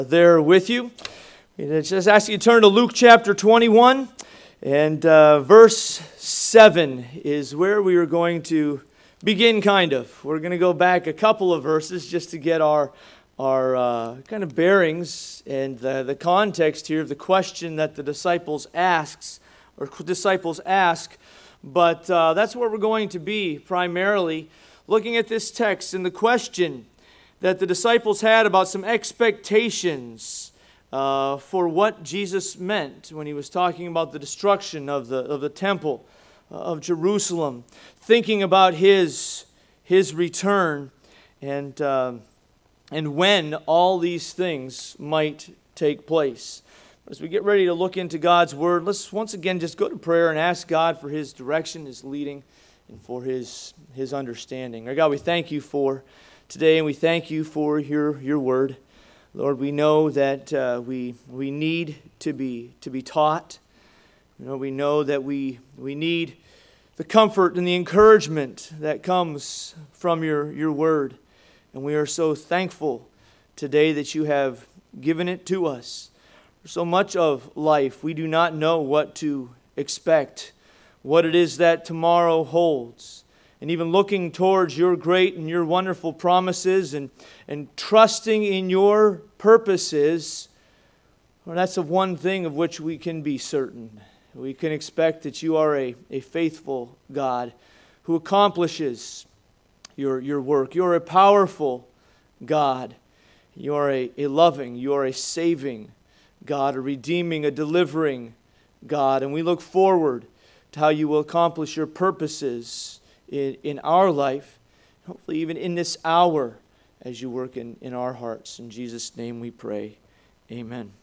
There with you. I just ask you to turn to Luke chapter 21, and verse 7 is where we are going to begin, kind of. We're going to go back a couple of verses just to get our kind of bearings and the context here of the question that the disciples ask. But that's where we're going to be primarily, looking at this text and the question that the disciples had about some expectations for what Jesus meant when he was talking about the destruction of the temple of Jerusalem, thinking about his return and when all these things might take place. As we get ready to look into God's Word, let's once again just go to prayer and ask God for His direction, His leading, and for His understanding. Our God, we thank You for today, and we thank You for Your Word. Lord, we know that we need to be taught. We know that we need the comfort and the encouragement that comes from Your Word. And we are so thankful today that You have given it to us. For so much of life, we do not know what to expect, what it is that tomorrow holds. And even looking towards Your great and Your wonderful promises and trusting in Your purposes, well, that's the one thing of which we can be certain. We can expect that You are a faithful God who accomplishes Your work. You are a powerful God. You are a loving, You are a saving God, a redeeming, a delivering God. And we look forward to how You will accomplish Your purposes in our life, hopefully even in this hour as You work in our hearts. In Jesus' name we pray. Amen.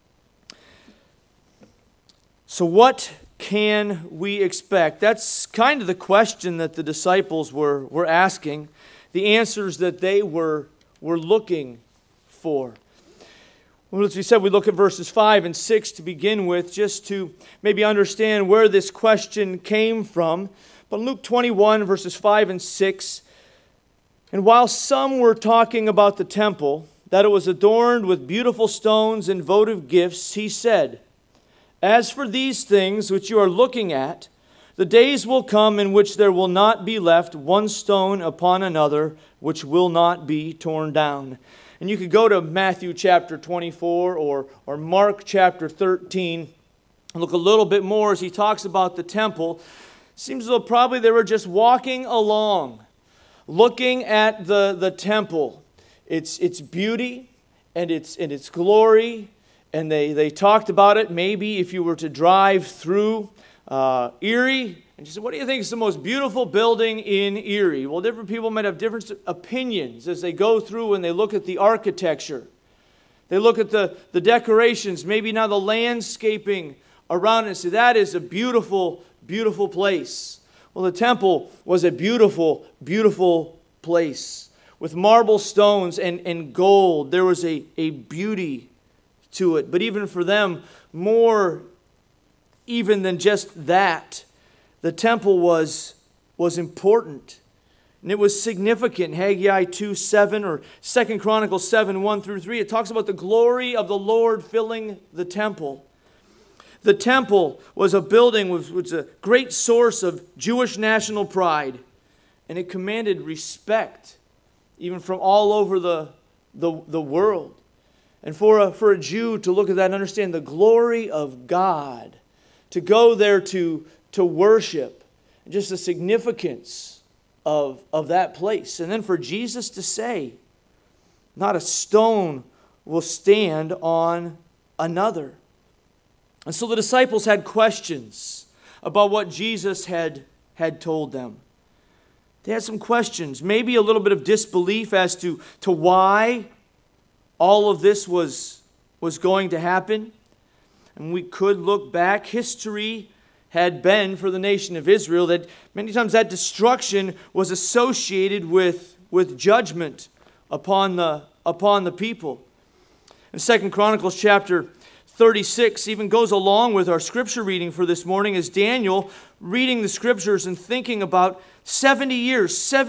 So what can we expect? That's kind of the question that the disciples were asking, the answers that they were looking for. Well, as we said, we look at verses 5 and 6 to begin with, just to maybe understand where this question came from. But Luke 21, verses 5 and 6, and while some were talking about the temple, that it was adorned with beautiful stones and votive gifts, He said, "As for these things which you are looking at, the days will come in which there will not be left one stone upon another, which will not be torn down." And you could go to Matthew chapter 24 or Mark chapter 13 and look a little bit more as he talks about the temple. Seems as though probably they were just walking along, looking at the temple, its beauty and its glory, and they talked about it. Maybe if you were to drive through Erie, and you said, "What do you think is the most beautiful building in Erie?" Well, different people might have different opinions as they go through and they look at the architecture. They look at the decorations, maybe now the landscaping around it, and say, "That is a beautiful, beautiful place." Well, the temple was a beautiful, beautiful place with marble stones and gold. There was a beauty to it. But even for them, more even than just that, the temple was important. And it was significant. Haggai 2:7 or 2 Chronicles 7:1-3, it talks about the glory of the Lord filling the temple. The temple was a building which was a great source of Jewish national pride. And it commanded respect, even from all over the world. And for a Jew to look at that and understand the glory of God, to go there to worship, and just the significance of that place. And then for Jesus to say, "Not a stone will stand on another." And so the disciples had questions about what Jesus had told them. They had some questions, maybe a little bit of disbelief as to why all of this was going to happen. And we could look back. History had been for the nation of Israel that many times that destruction was associated with judgment upon the people. And 2 Chronicles chapter 36 even goes along with our scripture reading for this morning as Daniel reading the scriptures and thinking about 70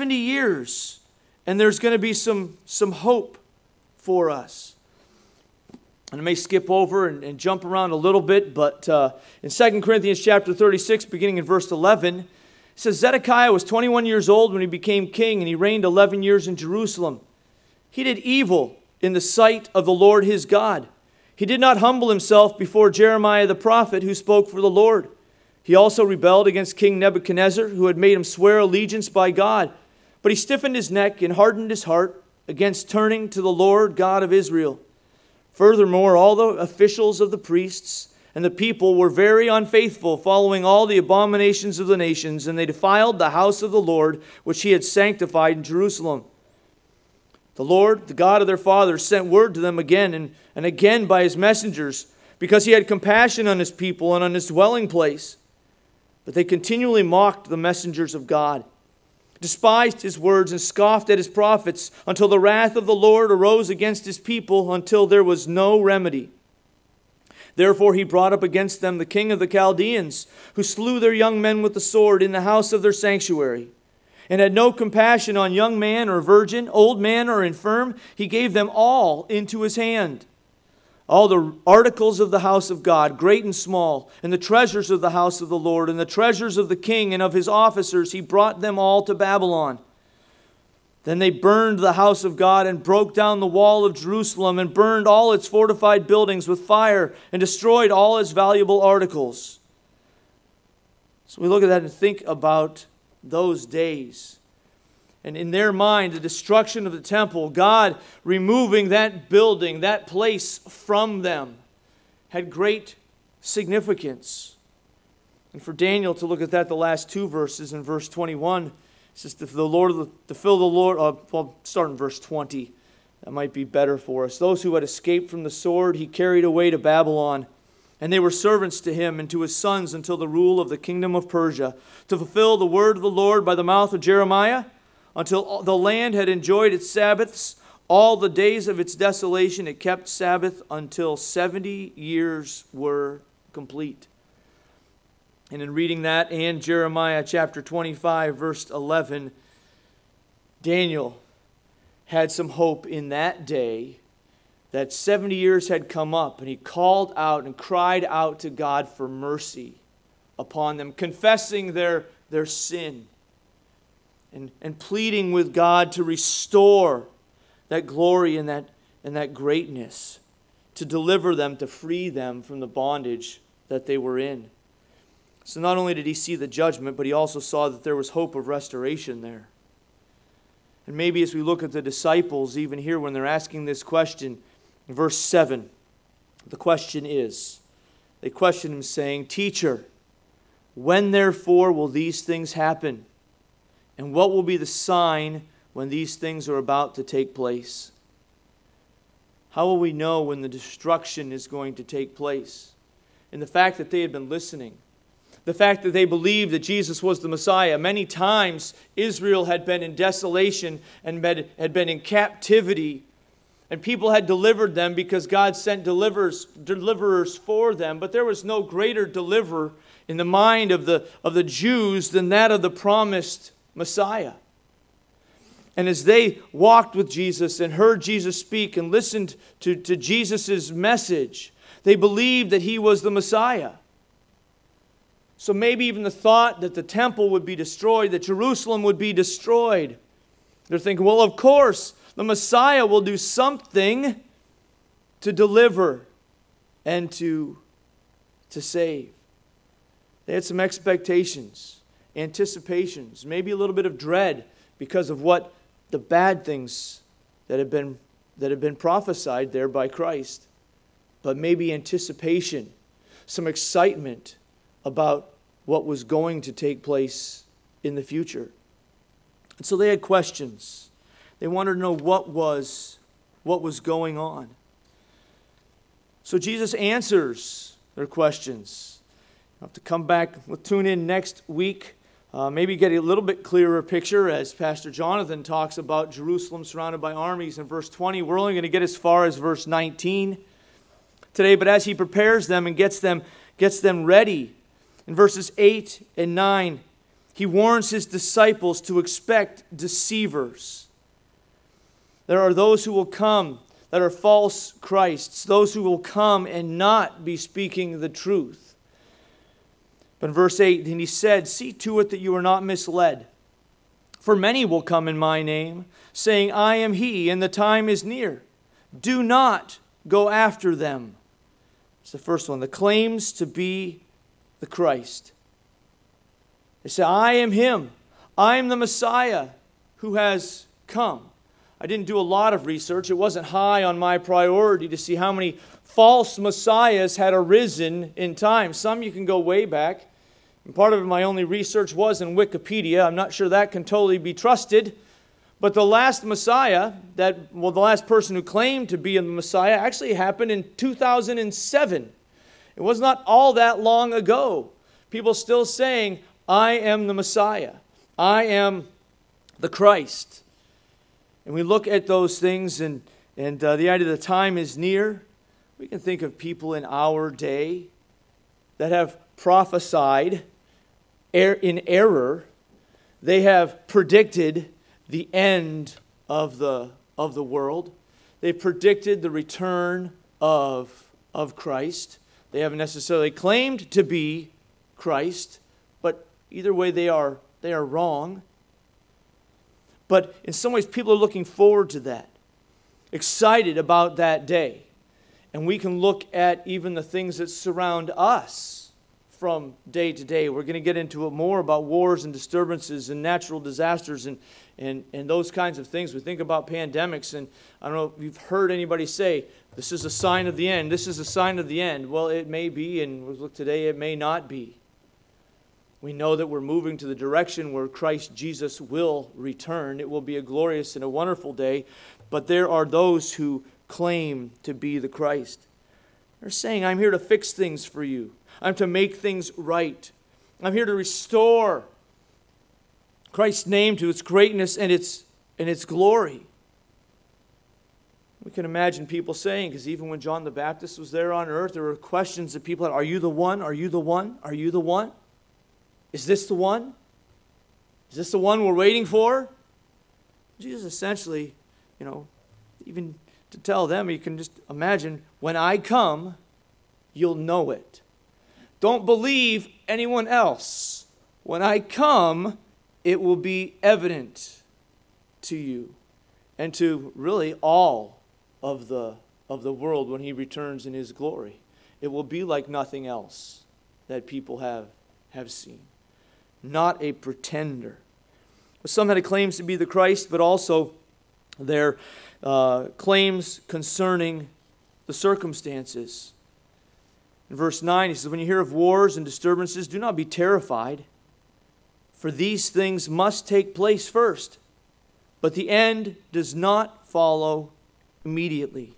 years, and there's going to be some hope for us. And I may skip over and jump around a little bit, but in 2 Corinthians chapter 36, beginning in verse 11, it says, Zedekiah was 21 years old when he became king, and he reigned 11 years in Jerusalem. He did evil in the sight of the Lord his God. He did not humble himself before Jeremiah the prophet, who spoke for the Lord. He also rebelled against King Nebuchadnezzar, who had made him swear allegiance by God. But he stiffened his neck and hardened his heart against turning to the Lord God of Israel. Furthermore, all the officials of the priests and the people were very unfaithful, following all the abominations of the nations, and they defiled the house of the Lord, which he had sanctified in Jerusalem. The Lord, the God of their fathers, sent word to them again and again by his messengers, because he had compassion on his people and on his dwelling place. But they continually mocked the messengers of God, despised his words, and scoffed at his prophets, until the wrath of the Lord arose against his people, until there was no remedy. Therefore he brought up against them the king of the Chaldeans, who slew their young men with the sword in the house of their sanctuary, and had no compassion on young man or virgin, old man or infirm. He gave them all into his hand. All the articles of the house of God, great and small, and the treasures of the house of the Lord, and the treasures of the king and of his officers, he brought them all to Babylon. Then they burned the house of God and broke down the wall of Jerusalem and burned all its fortified buildings with fire and destroyed all its valuable articles. So we look at that and think about those days. And in their mind, the destruction of the temple, God removing that building, that place from them, had great significance. And for Daniel to look at that, the last two verses in verse 21, it says to fill the Lord, start in verse 20. That might be better for us. Those who had escaped from the sword, he carried away to Babylon. And they were servants to him and to his sons until the rule of the kingdom of Persia, to fulfill the word of the Lord by the mouth of Jeremiah, until the land had enjoyed its Sabbaths, all the days of its desolation it kept Sabbath until 70 years were complete. And in reading that and Jeremiah chapter 25 verse 11, Daniel had some hope in that day that 70 years had come up, and he called out and cried out to God for mercy upon them, confessing their sin. And pleading with God to restore that glory and that greatness, to deliver them, to free them from the bondage that they were in. So not only did he see the judgment, but he also saw that there was hope of restoration there. And maybe as we look at the disciples, even here when they're asking this question, in verse 7, the question is, they question him saying, Teacher, when therefore will these things happen? And what will be the sign when these things are about to take place? How will we know when the destruction is going to take place? And the fact that they had been listening, the fact that they believed that Jesus was the Messiah. Many times Israel had been in desolation and had been in captivity, and people had delivered them because God sent deliverers for them. But there was no greater deliverer in the mind of the Jews than that of the promised Messiah. And as they walked with Jesus and heard Jesus speak and listened to Jesus' message, they believed that he was the Messiah. So maybe even the thought that the temple would be destroyed, that Jerusalem would be destroyed, they're thinking, well, of course, the Messiah will do something to deliver and to save. They had some expectations, anticipations, maybe a little bit of dread because of what the bad things that have been prophesied there by Christ. But maybe anticipation, some excitement about what was going to take place in the future. And so they had questions. They wanted to know what was going on. So Jesus answers their questions. You'll have to come back, we'll tune in next week. Maybe get a little bit clearer picture as Pastor Jonathan talks about Jerusalem surrounded by armies in verse 20. We're only going to get as far as verse 19 today, but as he prepares them and gets them ready, in verses 8 and 9, he warns his disciples to expect deceivers. There are those who will come that are false Christs, those who will come and not be speaking the truth. But in verse 8, and he said, "See to it that you are not misled. For many will come in my name, saying, 'I am he,' and the time is near. Do not go after them." It's the first one, the claims to be the Christ. They say, "I am him. I am the Messiah who has come." I didn't do a lot of research. It wasn't high on my priority to see how many false messiahs had arisen in time. Some you can go way back. And part of my only research was in Wikipedia. I'm not sure that can totally be trusted. But the last Messiah, the last person who claimed to be a Messiah, actually happened in 2007. It was not all that long ago. People still saying, "I am the Messiah. I am the Christ." And we look at those things, and the idea of the time is near. We can think of people in our day that have prophesied in error. They have predicted the end of the world. They predicted the return of Christ. They haven't necessarily claimed to be Christ, but either way they are wrong. But in some ways, people are looking forward to that, excited about that day. And we can look at even the things that surround us from day to day. We're going to get into it more about wars and disturbances and natural disasters and those kinds of things. We think about pandemics, and I don't know if you've heard anybody say, "This is a sign of the end. This is a sign of the end." Well, it may be, and we look today, it may not be. We know that we're moving to the direction where Christ Jesus will return. It will be a glorious and a wonderful day. But there are those who claim to be the Christ. They're saying, "I'm here to fix things for you. I'm to make things right. I'm here to restore Christ's name to its greatness and its glory." We can imagine people saying, because even when John the Baptist was there on earth, there were questions that people had, "Are you the one? Are you the one? Are you the one? Is this the one? Is this the one we're waiting for?" Jesus essentially, even to tell them, you can just imagine, "When I come, you'll know it. Don't believe anyone else. When I come, it will be evident to you," and to really all of the world when he returns in his glory. It will be like nothing else that people have seen. Not a pretender. Some had claims to be the Christ, but also their claims concerning the circumstances. In verse 9, he says, "When you hear of wars and disturbances, do not be terrified, for these things must take place first, but the end does not follow immediately."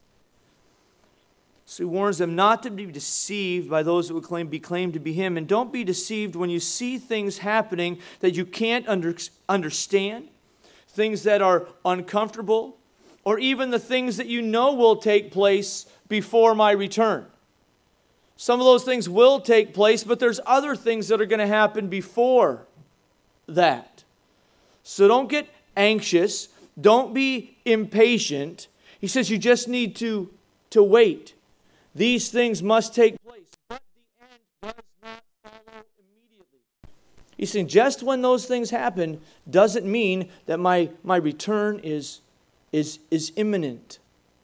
So he warns them not to be deceived by those that would claim to be him. And don't be deceived when you see things happening that you can't understand, things that are uncomfortable, or even the things that you know will take place before my return. Some of those things will take place, but there's other things that are going to happen before that. So don't get anxious. Don't be impatient. He says you just need to wait. These things must take place, but the end does not follow immediately. He's saying just when those things happen doesn't mean that my return is imminent.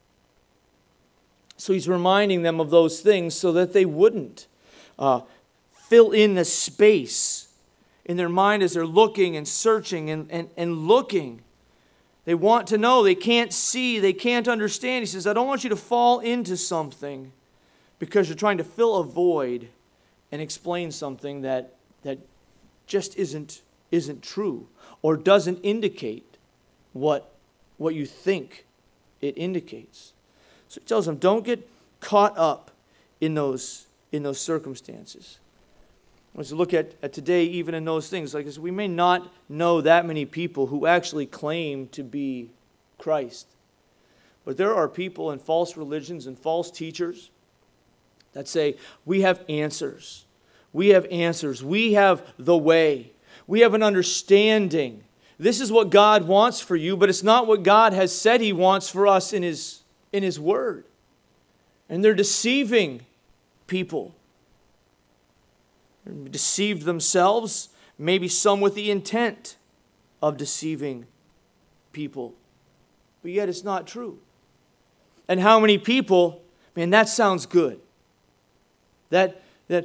So he's reminding them of those things so that they wouldn't fill in the space in their mind as they're looking and searching and looking. They want to know. They can't see. They can't understand. He says, I don't want you to fall into something because you're trying to fill a void and explain something that just isn't true or doesn't indicate what you think it indicates. So he tells them, don't get caught up in those circumstances. Let's look at today, even in those things. Like we may not know that many people who actually claim to be Christ. But there are people in false religions and false teachers that say, we have answers. We have answers. We have the way. We have an understanding. This is what God wants for you, but it's not what God has said He wants for us in His in His Word. And they're deceiving people. They're deceived themselves, maybe some with the intent of deceiving people. But yet it's not true. And how many people, man, that sounds good. That's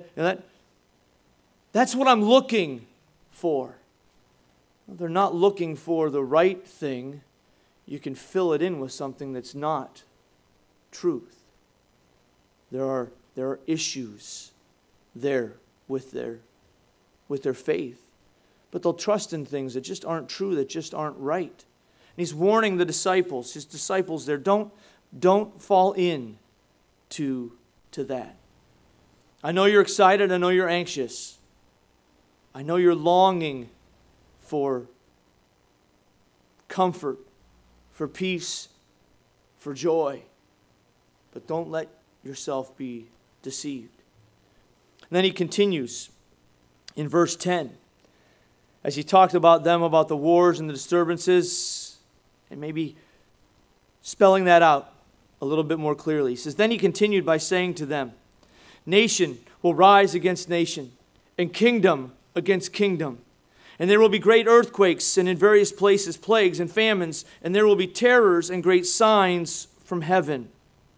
what I'm looking for. Well, they're not looking for the right thing. You can fill it in with something that's not truth. There are issues there with their faith. But they'll trust in things that just aren't true, that just aren't right. And He's warning the disciples, His disciples there, don't fall in to that. I know you're excited, I know you're anxious. I know you're longing for comfort, for peace, for joy. But don't let yourself be deceived. And then He continues in verse 10. As He talked about them, about the wars and the disturbances, and maybe spelling that out a little bit more clearly. He says, then He continued by saying to them, nation will rise against nation, and kingdom against kingdom. And there will be great earthquakes, and in various places plagues and famines, and there will be terrors and great signs from heaven.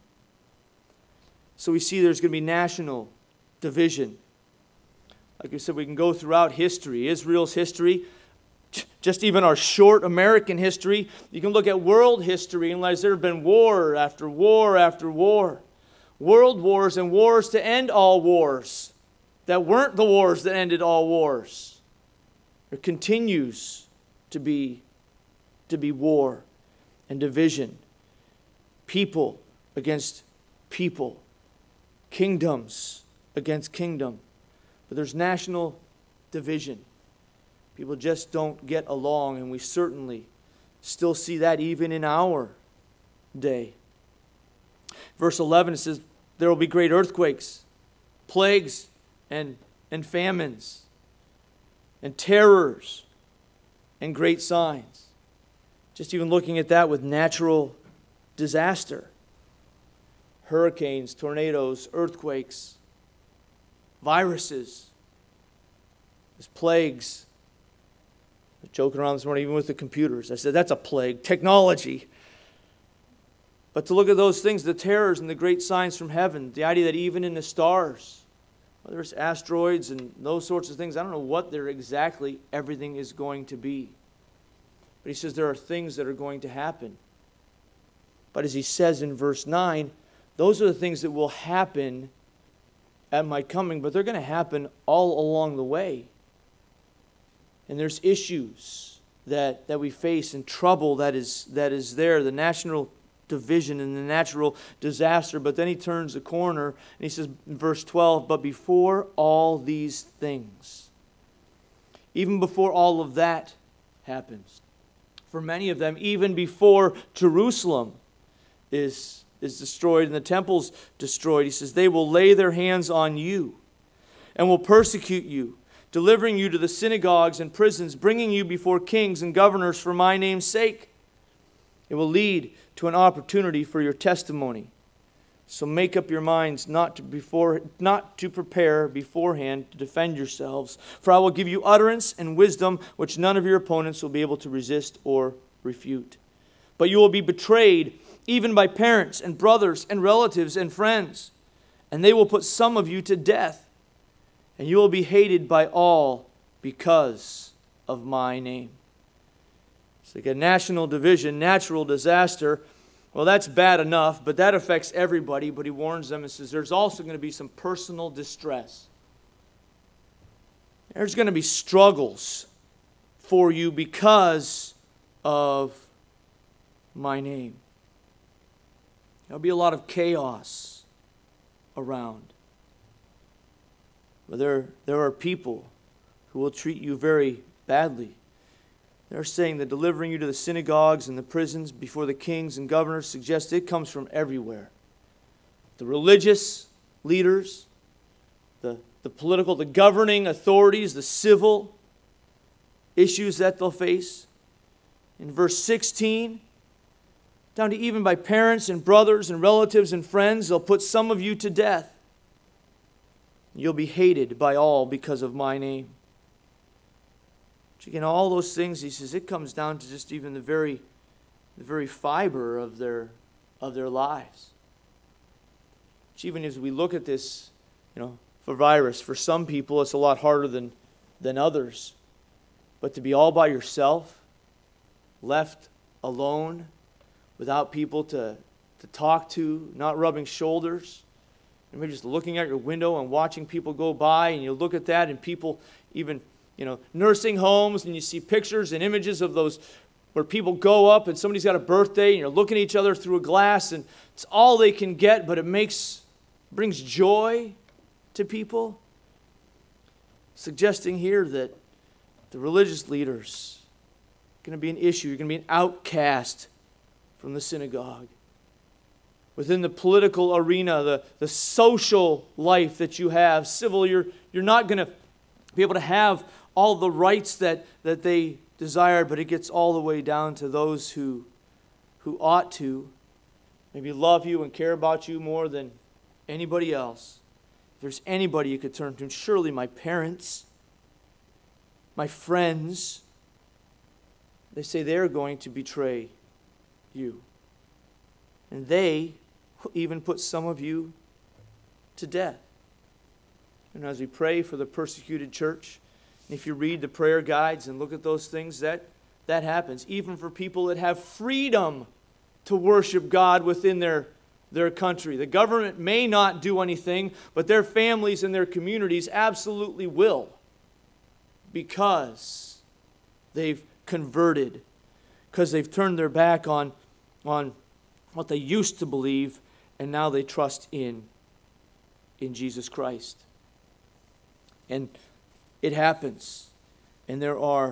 So we see there's going to be national division. Like we said, we can go throughout history, Israel's history, just even our short American history. You can look at world history and realize there have been war after war after war. World wars and wars to end all wars that weren't the wars that ended all wars. There continues to be war and division. People against people. Kingdoms against kingdom. But there's national division. People just don't get along, and we certainly still see that even in our day. Verse 11, it says, there will be great earthquakes, plagues, and famines, and terrors, and great signs. Just even looking at that with natural disaster. Hurricanes, tornadoes, earthquakes, viruses, there's plagues. I was joking around this morning, even with the computers. I said, that's a plague, technology. But to look at those things, the terrors and the great signs from heaven, the idea that even in the stars, whether it's asteroids and those sorts of things, I don't know what they're exactly everything is going to be. But He says there are things that are going to happen. But as He says in verse 9, those are the things that will happen at my coming, but they're going to happen all along the way. And there's issues that we face and trouble that is there, the national division and the natural disaster. But then He turns the corner and He says in verse 12, but before all these things, even before all of that happens, for many of them, even before Jerusalem is destroyed and the temple's destroyed, He says, they will lay their hands on you and will persecute you, delivering you to the synagogues and prisons, bringing you before kings and governors for my name's sake. It will lead to an opportunity for your testimony. So make up your minds not to prepare beforehand to defend yourselves, for I will give you utterance and wisdom which none of your opponents will be able to resist or refute. But you will be betrayed even by parents and brothers and relatives and friends, and they will put some of you to death, and you will be hated by all because of my name. It's like a national division, natural disaster. Well, that's bad enough, but that affects everybody. But He warns them and says there's also going to be some personal distress. There's going to be struggles for you because of my name. There'll be a lot of chaos around. But there are people who will treat you very badly. They're saying that delivering you to the synagogues and the prisons before the kings and governors suggests it comes from everywhere. The religious leaders, the political, the governing authorities, the civil issues that they'll face. In verse 16, down to even by parents and brothers and relatives and friends. They'll put some of you to death. You'll be hated by all because of my name. But again, all those things, he says, it comes down to just even the very fiber of their lives. Which even as we look at this, for virus, for some people it's a lot harder than others. But to be all by yourself, left alone, without people to talk to, not rubbing shoulders, and maybe just looking out your window and watching people go by, and you look at that and people even, nursing homes, and you see pictures and images of those where people go up and somebody's got a birthday and you're looking at each other through a glass, and it's all they can get, but it brings joy to people. Suggesting here that the religious leaders are going to be an issue. You're going to be an outcast from the synagogue. Within the political arena, the social life that you have, civil, you're not going to be able to have all the rights that they desire, but it gets all the way down to those who ought to maybe love you and care about you more than anybody else. If there's anybody you could turn to, surely my parents, my friends, they say they're going to betray you. And they even put some of you to death. And as we pray for the persecuted church, and if you read the prayer guides and look at those things, that happens. Even for people that have freedom to worship God within their country. The government may not do anything, but their families and their communities absolutely will, because they've converted, because they've turned their back on what they used to believe, and now they trust in Jesus Christ. And it happens, and there are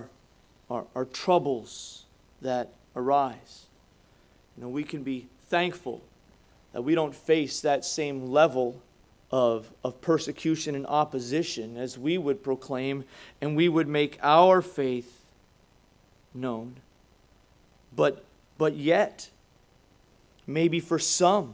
troubles that arise. We can be thankful that we don't face that same level of persecution and opposition as we would proclaim, and we would make our faith known. But yet, maybe for some,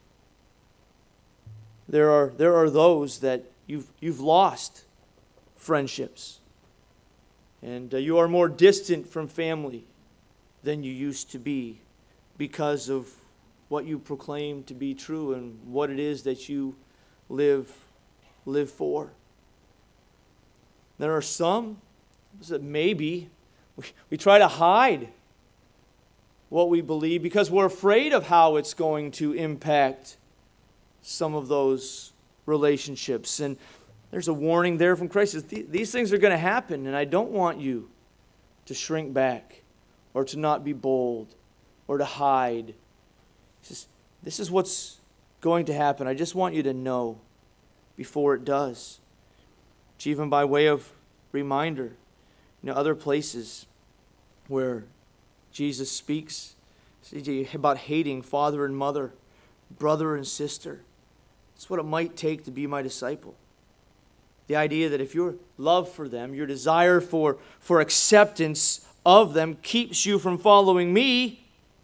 there are those that you've lost friendships, and you are more distant from family than you used to be because of what you proclaim to be true and what it is that you live for. There are some that maybe we try to hide what we believe because we're afraid of how it's going to impact some of those relationships. And there's a warning there from Christ. These things are going to happen, and I don't want you to shrink back or to not be bold or to hide. This is what's going to happen. I just want you to know before it does. Which even by way of reminder, other places where Jesus speaks about hating father and mother, brother and sister. It's what it might take to be my disciple. The idea that if your love for them, your desire for acceptance of them keeps you from following me,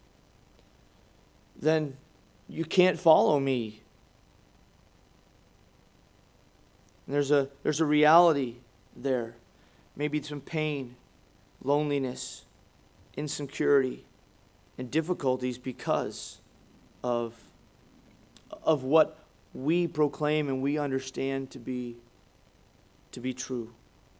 then you can't follow me. And there's a reality there. Maybe some pain, loneliness, insecurity, and difficulties because of what we proclaim and we understand to be true.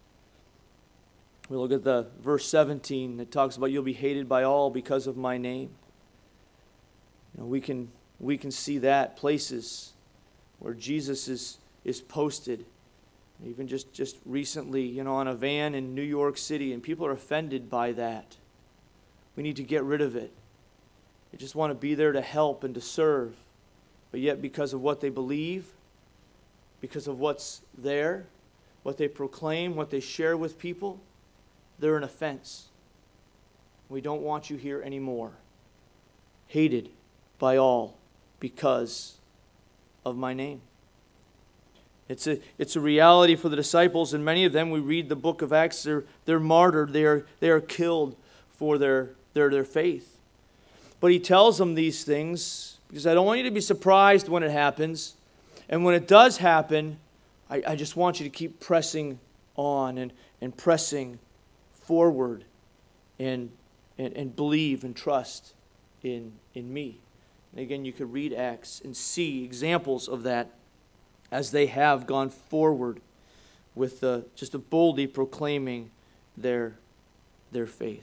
We look at the verse 17 that talks about you'll be hated by all because of my name. We can see that places where Jesus is posted. Even just recently, on a van in New York City, and people are offended by that. We need to get rid of it. They just want to be there to help and to serve. But yet because of what they believe, because of what's there, what they proclaim, what they share with people, they're an offense. We don't want you here anymore. Hated by all because of my name. It's a reality for the disciples, and many of them, we read the book of Acts, they're martyred, they are killed for their faith. But he tells them these things because I don't want you to be surprised when it happens. And when it does happen, I just want you to keep pressing on and pressing forward and believe and trust in me. And again, you could read Acts and see examples of that as they have gone forward with just boldly proclaiming their faith.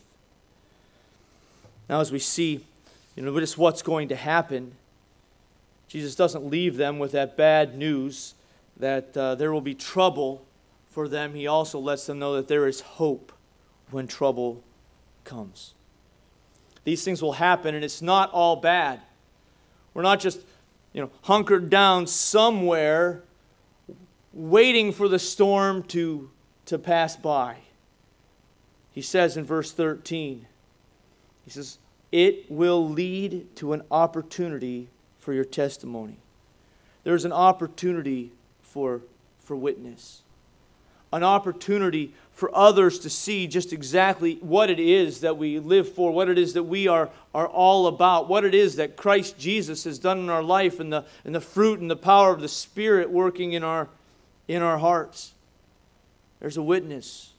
Now, as we see, just what's going to happen, Jesus doesn't leave them with that bad news that there will be trouble for them. He also lets them know that there is hope when trouble comes. These things will happen, and it's not all bad. We're not just, hunkered down somewhere waiting for the storm to pass by. He says in verse 13, he says, it will lead to an opportunity for your testimony. There's an opportunity for witness. An opportunity for others to see just exactly what it is that we live for, what it is that we are all about, what it is that Christ Jesus has done in our life, and the fruit and the power of the Spirit working in our hearts. There's a witness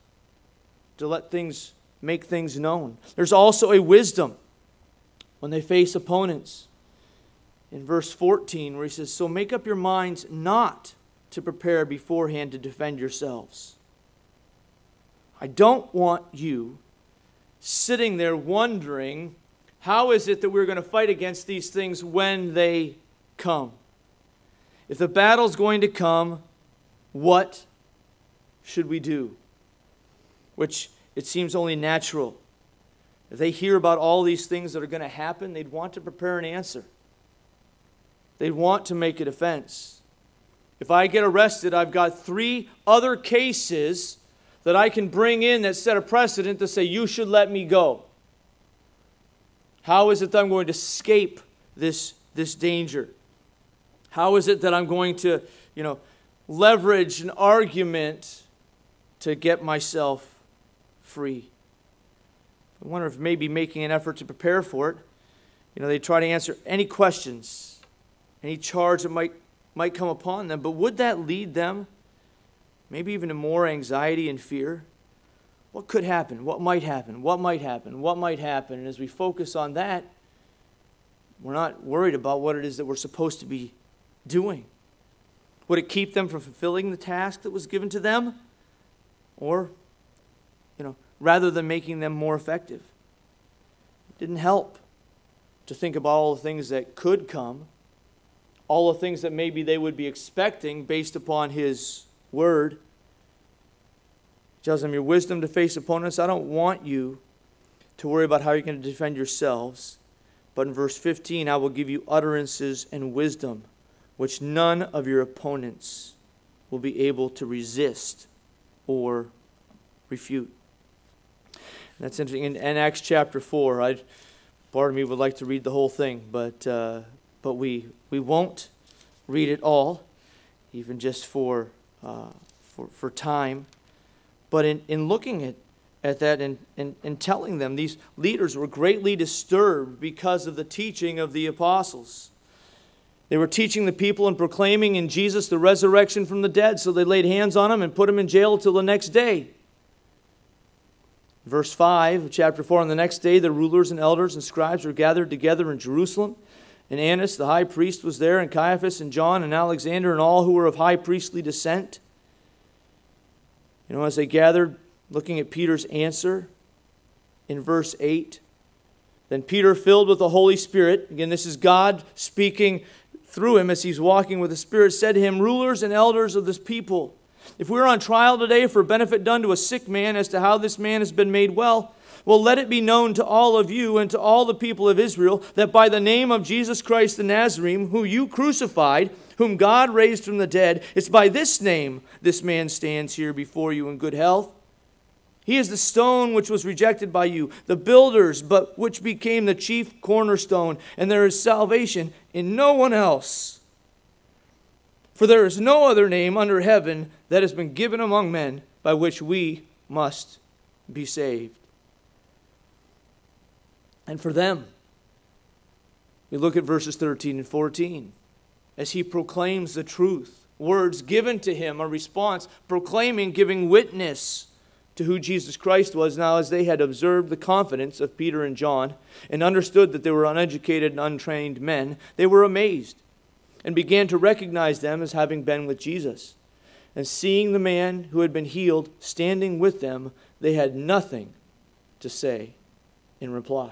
to make things known. There's also a wisdom when they face opponents. In verse 14, where he says, so make up your minds not to prepare beforehand to defend yourselves. I don't want you sitting there wondering, how is it that we're going to fight against these things when they come? If the battle's going to come, what should we do? Which it seems only natural. If they hear about all these things that are going to happen, they'd want to prepare an answer. They'd want to make a defense. If I get arrested, I've got 3 other cases that I can bring in that set a precedent to say, you should let me go. How is it that I'm going to escape this danger? How is it that I'm going to, leverage an argument to get myself free? I wonder if maybe making an effort to prepare for it, they try to answer any questions, any charge that might come upon them. But would that lead them maybe even to more anxiety and fear? What could happen? What might happen? What might happen? What might happen? And as we focus on that, we're not worried about what it is that we're supposed to be doing. Would it keep them from fulfilling the task that was given to them? Or, rather than making them more effective? It didn't help to think about all the things that could come, all the things that maybe they would be expecting based upon His Word. He tells them your wisdom to face opponents. I don't want you to worry about how you're going to defend yourselves. But in verse 15, I will give you utterances and wisdom, which none of your opponents will be able to resist or refute. And that's interesting. In Acts chapter 4, part of me would like to read the whole thing, but we won't read it all, even just for time. But in looking at that and telling them, these leaders were greatly disturbed because of the teaching of the apostles. They were teaching the people and proclaiming in Jesus the resurrection from the dead, so they laid hands on him and put him in jail till the next day. Verse 5 of chapter 4, on the next day the rulers and elders and scribes were gathered together in Jerusalem. And Annas the high priest was there, and Caiaphas and John and Alexander and all who were of high priestly descent. As they gathered, looking at Peter's answer in verse 8, then Peter, filled with the Holy Spirit, again this is God speaking through him as he's walking with the Spirit, said to him, rulers and elders of this people, if we are on trial today for a benefit done to a sick man as to how this man has been made well, let it be known to all of you and to all the people of Israel that by the name of Jesus Christ the Nazarene, who you crucified, whom God raised from the dead, it's by this name this man stands here before you in good health. He is the stone which was rejected by you, the builders, but which became the chief cornerstone, and there is salvation in no one else. For there is no other name under heaven that has been given among men by which we must be saved. And for them, We look at verses 13 and 14. As he proclaims the truth, words given to him, a response, proclaiming, giving witness to who Jesus Christ was. Now, as they had observed the confidence of Peter and John and understood that they were uneducated and untrained men, they were amazed and began to recognize them as having been with Jesus. And seeing the man who had been healed standing with them, they had nothing to say in reply.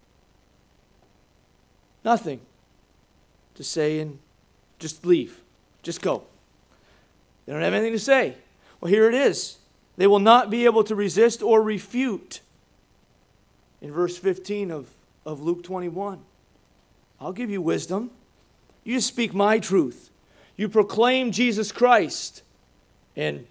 Nothing to say and just leave. Just go. They don't have anything to say. Well, here it is. They will not be able to resist or refute. In verse 15 of Luke 21. I'll give you wisdom. You just speak my truth. You proclaim Jesus Christ. And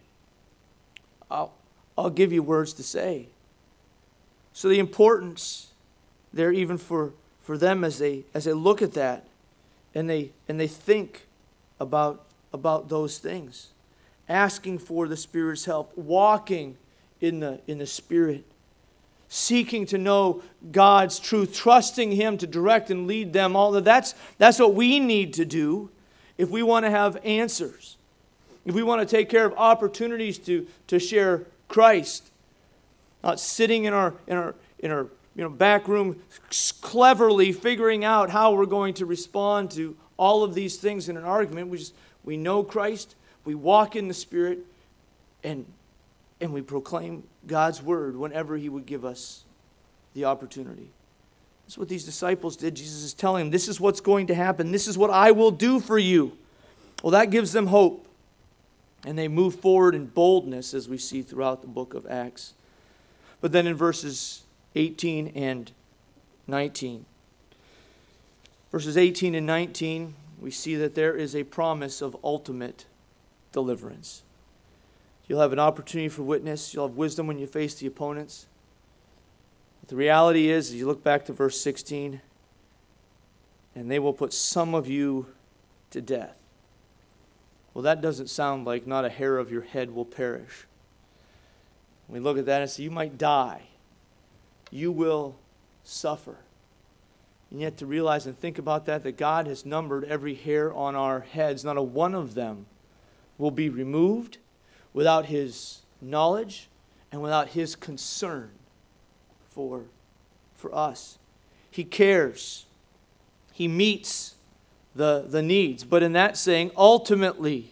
I'll give you words to say. So the importance there even for them as they look at that and they think about those things. Asking for the Spirit's help, walking in the Spirit, seeking to know God's truth, trusting Him to direct and lead them. All that's what we need to do if we want to have answers. If we want to take care of opportunities to share Christ, not sitting in our back room cleverly figuring out how we're going to respond to all of these things in an argument. We know Christ, we walk in the Spirit, and we proclaim God's word whenever He would give us the opportunity. That's what these disciples did. Jesus is telling them, this is what's going to happen. This is what I will do for you. Well, that gives them hope. And they move forward in boldness as we see throughout the book of Acts. But then in verses 18 and 19. Verses 18 and 19, we see that there is a promise of ultimate deliverance. You'll have an opportunity for witness. You'll have wisdom when you face the opponents. But the reality is, as you look back to verse 16, and they will put some of you to death. Well, that doesn't sound like not a hair of your head will perish. We look at that and say, you might die. You will suffer. And yet to realize and think about that God has numbered every hair on our heads. Not a one of them will be removed without His knowledge and without His concern for us. He cares. He meets the needs. But in that saying, ultimately,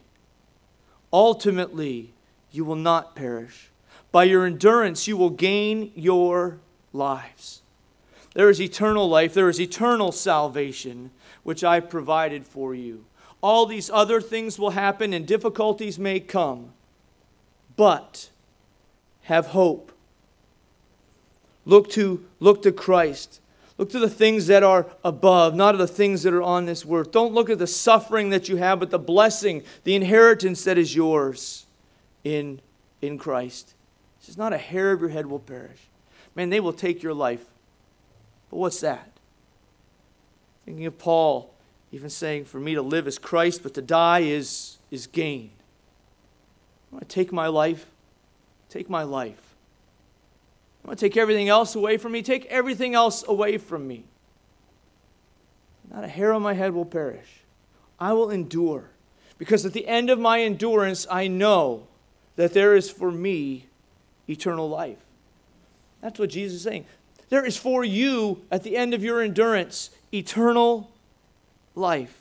you will not perish. By your endurance, you will gain your lives. There is eternal life. There is eternal salvation, which I provided for you. All these other things will happen and difficulties may come. But have hope. Look to Christ. Look to the things that are above, not the things that are on this earth. Don't look at the suffering that you have, but the blessing, the inheritance that is yours in Christ. It says, not a hair of your head will perish. Man, they will take your life. But what's that? Thinking of Paul, even saying, for me to live is Christ, but to die is gain. I want to take my life. Take my life. I want to take everything else away from me. Take everything else away from me. Not a hair on my head will perish. I will endure. Because at the end of my endurance, I know that there is for me eternal life. That's what Jesus is saying. There is for you, at the end of your endurance, eternal life.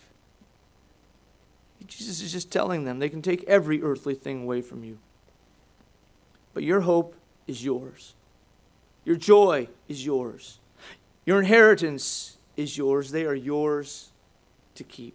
Jesus is just telling them they can take every earthly thing away from you. But your hope is yours. Your joy is yours. Your inheritance is yours. They are yours to keep.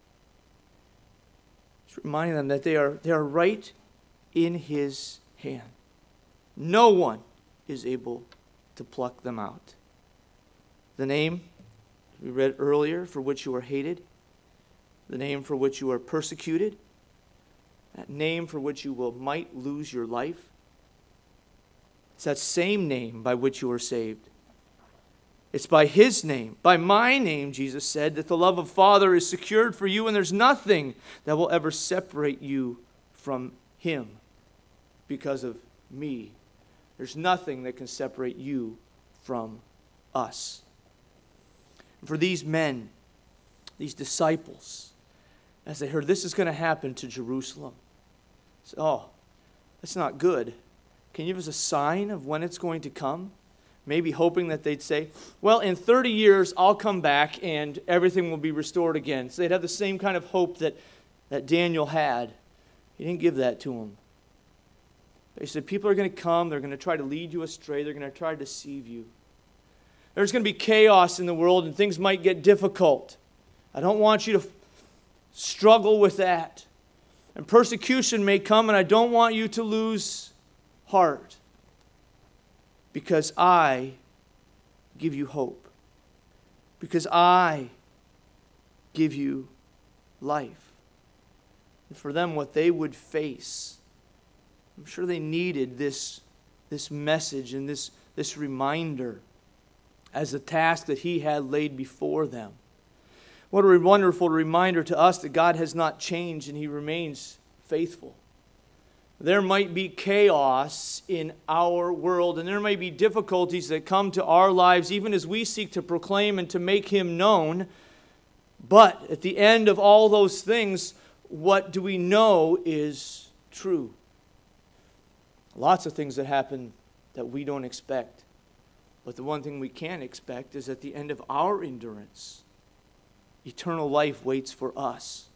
Just reminding them that they are right in His hand. No one is able to pluck them out. The name we read earlier, for which you are hated, the name for which you are persecuted, that name for which you might lose your life, it's that same name by which you are saved. It's by His name, by my name, Jesus said, that the love of Father is secured for you, and there's nothing that will ever separate you from Him because of me. There's nothing that can separate you from us. For these men, these disciples, as they heard this is going to happen to Jerusalem, said, oh, that's not good. Can you give us a sign of when it's going to come? Maybe hoping that they'd say, well, in 30 years, I'll come back and everything will be restored again. So they'd have the same kind of hope that Daniel had. He didn't give that to them. He said, people are going to come. They're going to try to lead you astray. They're going to try to deceive you. There's going to be chaos in the world and things might get difficult. I don't want you to struggle with that. And persecution may come, and I don't want you to lose heart. Because I give you hope. Because I give you life. And for them, what they would face, I'm sure they needed this message and this reminder as a task that He had laid before them. What a wonderful reminder to us that God has not changed and He remains faithful. There might be chaos in our world, and there may be difficulties that come to our lives even as we seek to proclaim and to make Him known. But at the end of all those things, what do we know is true? Lots of things that happen that we don't expect. But the one thing we can expect is at the end of our endurance, eternal life waits for us.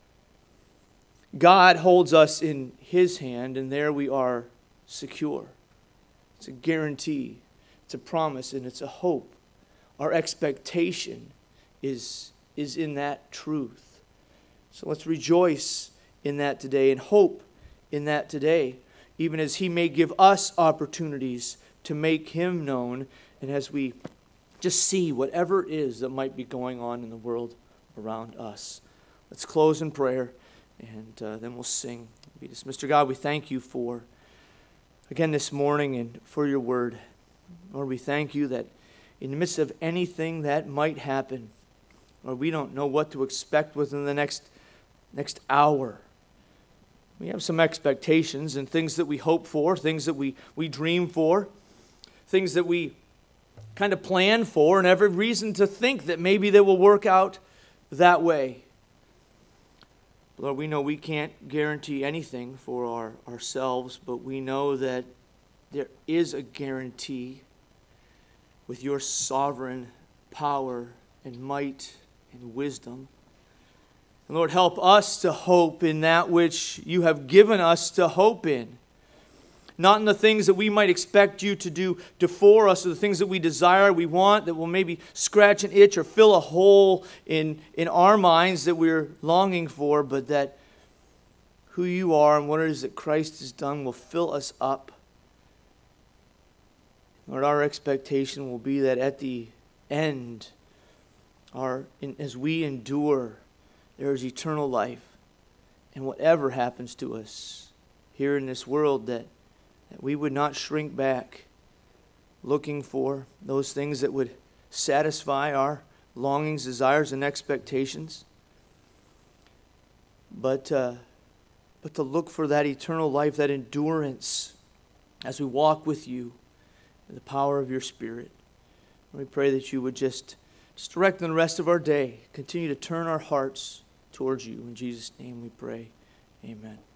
God holds us in His hand, and there we are secure. It's a guarantee, it's a promise, and it's a hope. Our expectation is in that truth. So let's rejoice in that today and hope in that today, even as He may give us opportunities to make Him known, and as we just see whatever it is that might be going on in the world around us. Let's close in prayer, and then we'll sing. Be dismissed. Mr. God, we thank You for, again this morning, and for Your word. Lord, we thank You that in the midst of anything that might happen, Lord, we don't know what to expect within the next hour. We have some expectations and things that we hope for, things that we dream for, things that we kind of plan for, and every reason to think that maybe they will work out that way. Lord, we know we can't guarantee anything for ourselves, but we know that there is a guarantee with Your sovereign power and might and wisdom. And Lord, help us to hope in that which You have given us to hope in. Not in the things that we might expect You to do for us, or the things that we desire, we want, that will maybe scratch an itch or fill a hole in our minds that we're longing for, but that who You are and what it is that Christ has done will fill us up. Lord, our expectation will be that at the end, as we endure, there is eternal life. And whatever happens to us here in this world, that we would not shrink back looking for those things that would satisfy our longings, desires, and expectations. But to look for that eternal life, that endurance as we walk with You in the power of Your Spirit. And we pray that You would just direct the rest of our day, continue to turn our hearts towards You. In Jesus' name we pray. Amen.